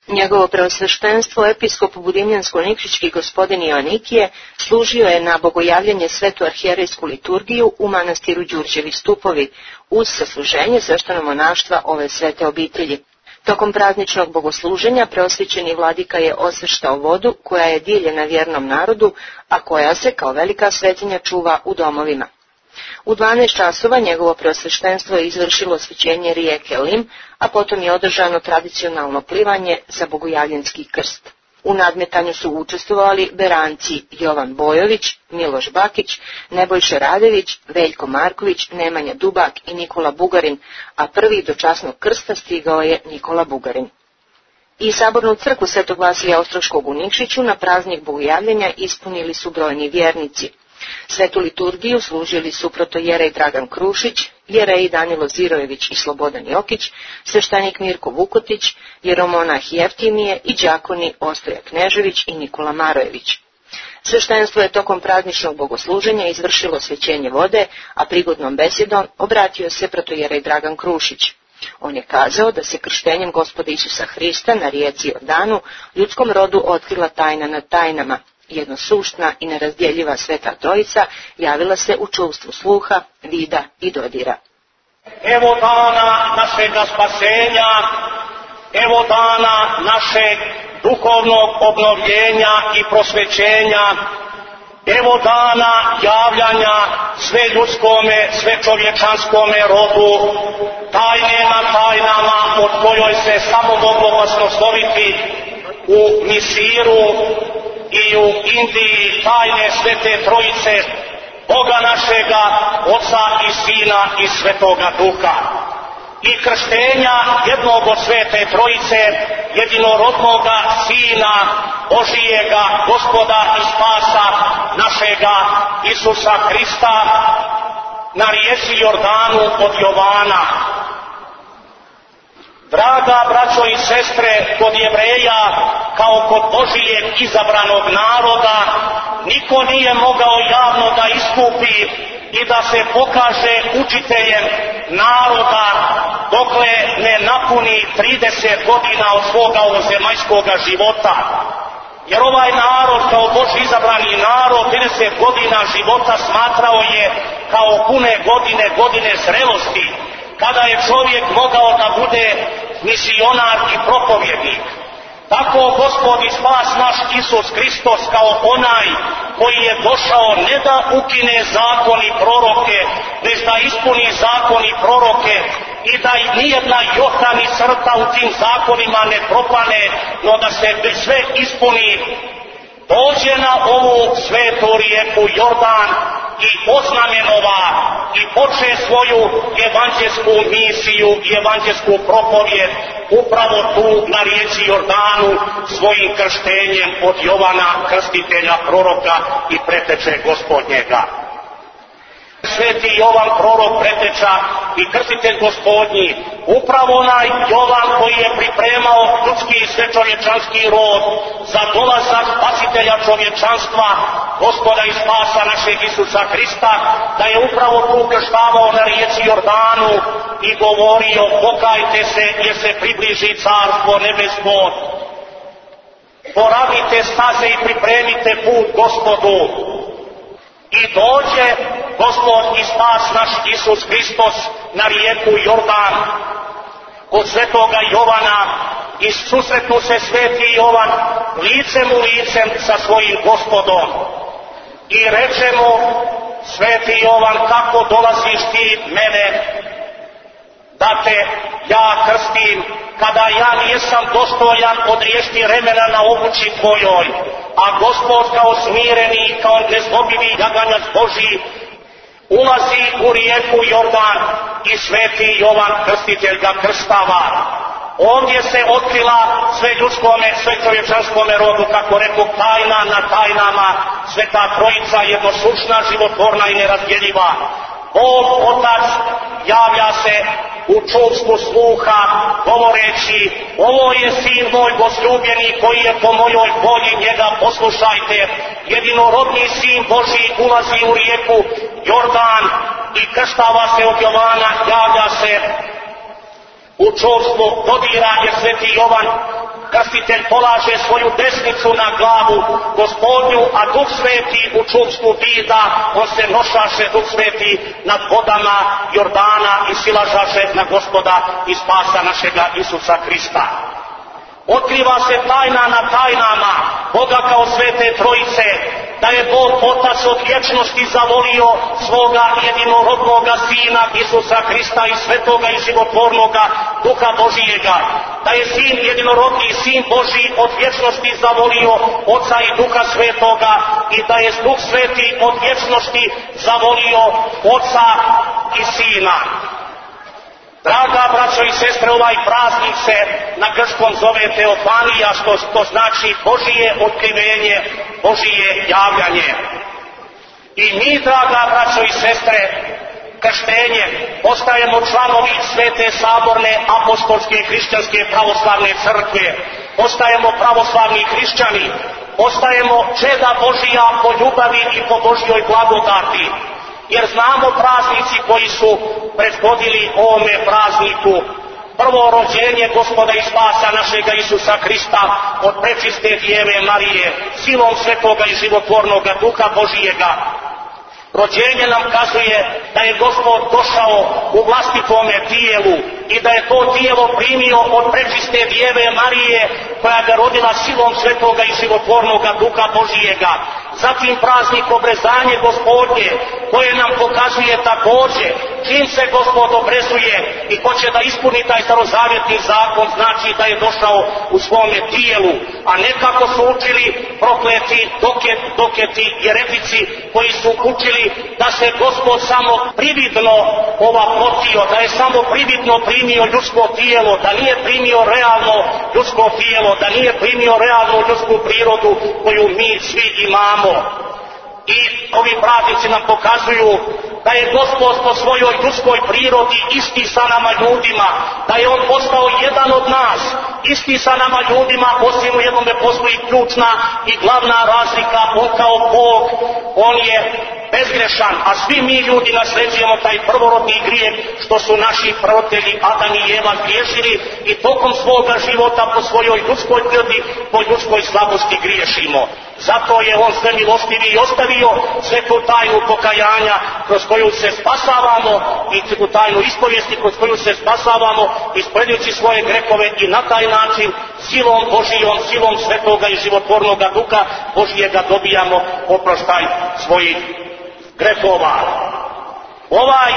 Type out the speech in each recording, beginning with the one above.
Njegovo preosveštenstvo, episkop Budimljansko-Nikšićki gospodin Joanikije, služio je na bogojavljanje svetu arhijerejsku liturgiju u manastiru Đurđevi stupovi, uz sasluženje sveštenog monaštva ove svete obitelji. Tokom prazničnog bogosluženja preosvećeni vladika je osveštao vodu koja je dijeljena vjernom narodu, a koja se kao velika svetinja čuva u domovima. U 12 časova njegovo preosveštenstvo je izvršilo osvećenje rijeke Lim, a potom je održano tradicionalno plivanje za bogojavljanski krst. U nadmetanju su učestvovali beranci Jovan Bojović, Miloš Bakić, Nebojša Radević, Veljko Marković, Nemanja Dubak i Nikola Bugarin, a prvi do časnog krsta stigao je Nikola Bugarin. I sabornu crkvu Svetog Vasilija Ostroškog u Nikšiću na praznik bogojavljenja ispunili su brojni vjernici. Svetu liturgiju služili su protojerej Dragan Krušić, jereji Danilo Zirojević i Slobodan Jokić, sveštenik Mirko Vukotić, jeromonah Jeftimije i đakoni Ostoja Knežević i Nikola Marojević. Sveštenstvo je tokom prazničnog bogosluženja izvršilo svećenje vode, a prigodnom besedom obratio se protojerej Dragan Krušić. On je kazao da se krštenjem Gospoda Isusa Hrista na rijeci Jordanu ljudskom rodu otkrila tajna nad tajnama. Jednosuštna i nerazdjeljiva Sveta Trojica javila se u čuvstvu sluha, vida i dodira. Evo dana našega spasenja, evo dana našeg duhovnog obnovljenja i prosvećenja, evo dana javljanja sve ljudskome, sve čovječanskome rodu, tajne na tajnama od kojoj se samo moglo osnoviti u Misiru i u Indiji tajne Svete Trojice, Boga našega, Oca i Sina i Svetoga Duha. I krštenja jednog od Svete Trojice, jedinorodnoga Sina Božijega, Gospoda i Spasa našega Isusa Hrista na rijeci Jordanu od Jovana. Draga braćo i sestre, kod Jevreja, kao kod Božijeg izabranog naroda, niko nije mogao javno da iskupi i da se pokaže učiteljem naroda dokle ne napuni 30 godina od svoga ovozemaljskoga života. Jer ovaj narod, kao Božji izabrani narod, 30 godina života smatrao je kao pune godine zrelosti, kada je čovjek mogao da bude misionar i propovjednik. Tako Gospod i Spas naš Isus Hristos, kao onaj koji je došao ne da ukine zakon i proroke, već da ispuni zakon i proroke i da nijedna jota ni crta u tim zakonima ne propane, no da se sve ispuni, dođe na ovu svetu rijeku Jordan i oznamenova i poče svoju evanđelsku misiju i evanđelsku propovijed upravo tu na rijeci Jordanu svojim krštenjem od Jovana, krstitelja, proroka i preteče Gospodnjega. Sveti Jovan, prorok, preteča i krstitelj Gospodnji, upravo onaj Jovan koji je pripremao ljudski i svečovječanski rod za dolazak spasitelja čovječanstva, Gospoda i Spasa našeg Isusa Hrista, da je upravo tu krštavao na rijeci Jordanu i govorio: pokajte se jer se približi carstvo nebesko, poravite staze i pripremite put Gospodu. I dođe Gospod i Spas naš Isus Hristos na rijeku Jordan kod svetoga Jovana i susretnu se sveti Jovan licem u licem sa svojim Gospodom. I reče mu sveti Jovan: kako dolaziš ti mene da te ja krstim, kada ja nisam dostojan odriješti remena na obući tvojoj, a Gospod kao smireni, kao nezlobivi jaganjac Božji ulazi u rijeku Jordan i sveti Jovan krstitelj ga krstava. Ovdje se otkrila sve ljudskome, sve čovječanskome rodu, kako rekao, tajna na tajnama, Sveta Trojica, jednosušna, životvorna i nerazdjeljiva. Bog Otac javlja se u čuvstvu sluha, govoreći: ovo je sin moj возлюbljeni koji je po mojoj volji, njega poslušajte. Jedinorodni sin Božji ulazi u rijeku Jordan i krštava se od Jovana, javlja se u čuvstvu dodira, jer sveti Jovan krstitelj polaže svoju desnicu na glavu Gospodnju, a Duh Sveti u čumsku vida, on se nošaše, Duh Sveti, nad vodama Jordana i silažaše na Gospoda i spasa našega Isusa Krista. Otkriva se tajna na tajnama Boga kao Svete Trojice, da je Bog Otac od vječnosti zavolio svoga jedinorodnoga Sina Isusa Krista i svetoga i životvornoga Duha Božijega, da je Sin jedinorodni, Sin Božji od vječnosti zavolio Oca i Duha Svetoga i da je Duh Sveti od vječnosti zavolio Oca i Sina. Draga braćo i sestre, ovaj praznik se na grčkom zove Teofanija, što znači Božije otkrivenje, Božije javljanje. I mi, draga braćo i sestre, krštenjem postajemo članovi Svete Saborne apostolske hrišćanske pravoslavne crkve, postajemo pravoslavni hrišćani, postajemo čeda Božija po ljubavi i po Božjoj blagodati. Jer znamo praznici koji su prethodili ovome prazniku. Prvo, rođenje Gospoda i spasa našega Isusa Krista od prečiste Djeve Marije, silom svetoga i životvornoga Duha Božijega. Rođenje nam kazuje da je Gospod došao u vlastitome tijelu i da je to tijelo primio od prečiste Djeve Marije, koja ga rodila silom svetoga i životvornoga Duha Božijega. Zatim praznik obrezanje Gospodnje, koje nam pokazuje također čim se Gospod obrezuje i hoće da ispuni taj starozavjetni zakon, znači da je došao u svome tijelu, a ne kako su učili prokleti doketi jeretici koji su učili da se Gospod samo prividno potio, da je samo prividno primio ljudsko tijelo, da nije primio realno ljudsko tijelo, da nije primio realnu ljudsku prirodu koju mi svi imamo. I ovi praznici nam pokazuju da je Gospod po svojoj ljudskoj prirodi isti sa nama ljudima, da je On postao jedan od nas, isti sa nama ljudima, osim u jednome postoji ključna i glavna razlika. On kao Bog, On je bezgrešan, a svi mi ljudi nasleđujemo taj prvorodni grijeh što su naši prvotelji Adam i Eva griješili i tokom svoga života po svojoj ljudskoj prirodi, po ljudskoj slabosti griješimo. Zato je On sve milostivi i ostavio svetu tajnu pokajanja kroz koju se spasavamo i svetu tajnu ispovijesti kroz koju se spasavamo ispovjedajući svoje grehove i na taj način silom Božijom, silom svetoga i životvornoga Duha Božijega dobijamo oproštaj svojih grehova. Ovaj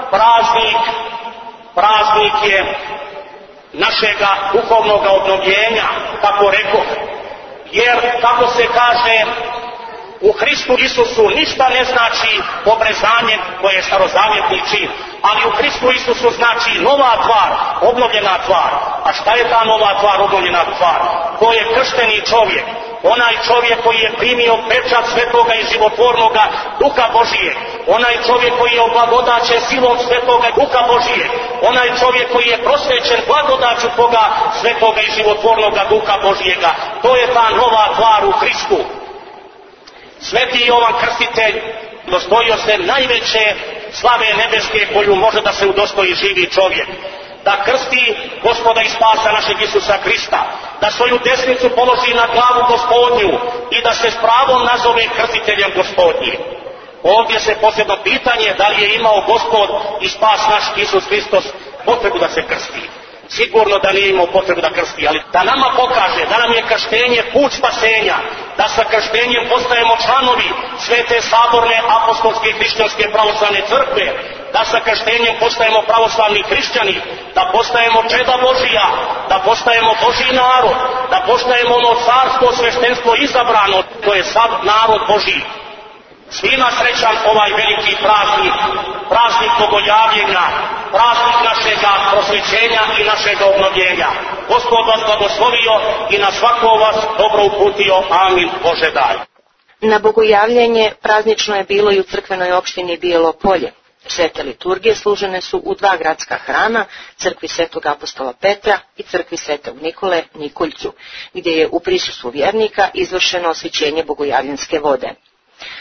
praznik je našega duhovnog obnovljenja, tako rekoh, jer kako se kaže u Hristu Isusu ništa ne znači obrezanje koje je starozavjetni čin, ali u Hristu Isusu znači nova tvar, obnovljena tvar. A šta je ta nova tvar, obnovljena tvar? To je kršteni čovjek, onaj čovjek koji je primio pečat svetoga i životvornoga Duha Božije, onaj čovjek koji je oblagodaćen silom svetoga Duha Božije, onaj čovjek koji je prosvećen blagodaću toga svetoga i životvornoga Duha Božijega. To je ta nova tvar u Hristu. Sveti Jovan Krstitelj dostojio se najveće slave nebeske koju može da se udostoji živi čovjek. Da krsti Gospoda i spasa našeg Isusa Krista, da svoju desnicu položi na glavu Gospodnju i da se s pravom nazove krstiteljem Gospodnjim. Ovdje se posebno pitanje da li je imao Gospod i spas naš Isus Hristos potrebu da se krsti. Sigurno da nije imao potrebu da krsti, ali da nama pokaže da nam je krštenje put spasenja, da sa krštenjem postajemo članovi Svete Saborne apostolske hrišćanske pravoslavne crkve, da sa krštenjem postajemo pravoslavni hrišćani, da postajemo čeda Božija, da postajemo Božji narod, da postajemo ono carstvo, sveštenstvo izabrano, to je sad narod Božji. Svima srećan ovaj veliki praznik bogojavljenja, praznik našega prosvećenja i našega obnovljenja. Gospod vas blagoslovio i na svako vas dobro uputio. Amin. Bože daj. Na bogojavljenje praznično je bilo i u crkvenoj opštini Bijelo Polje. Svete liturgije služene su u dva gradska hrama, crkvi Svetog apostola Petra i crkvi Svetog Nikole Nikoljcu, gdje je u prisustvu vjernika izvršeno osvećenje bogojavljenske vode.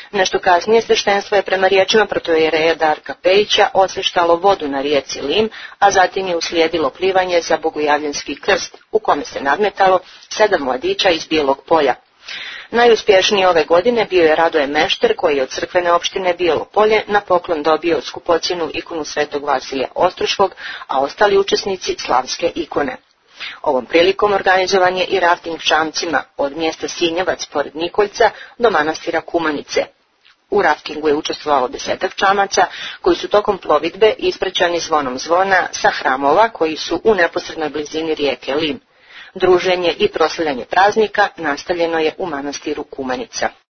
Nešto kasnije sveštenstvo je prema riječima protoijereja Darka Pejića osveštalo vodu na rijeci Lim, a zatim je uslijedilo plivanje za Bogojavljanski krst, u kome se nadmetalo 7 mladića iz Bijelog Polja. Najuspješniji ove godine bio je Radoje Mešter, koji je od crkvene opštine Bijelo Polje na poklon dobio skupocjenu ikonu Svetog Vasilija Ostroškog, a ostali učesnici slavske ikone. Ovom prilikom organizovan je i rafting čamcima od mjesta Sinjevac pored Nikoljca do manastira Kumanice. U raftingu je učestvovalo 10 čamaca koji su tokom plovidbe ispraćani zvonom zvona sa hramova koji su u neposrednoj blizini rijeke Lim. Druženje i proslavljanje praznika nastavljeno je u manastiru Kumanica.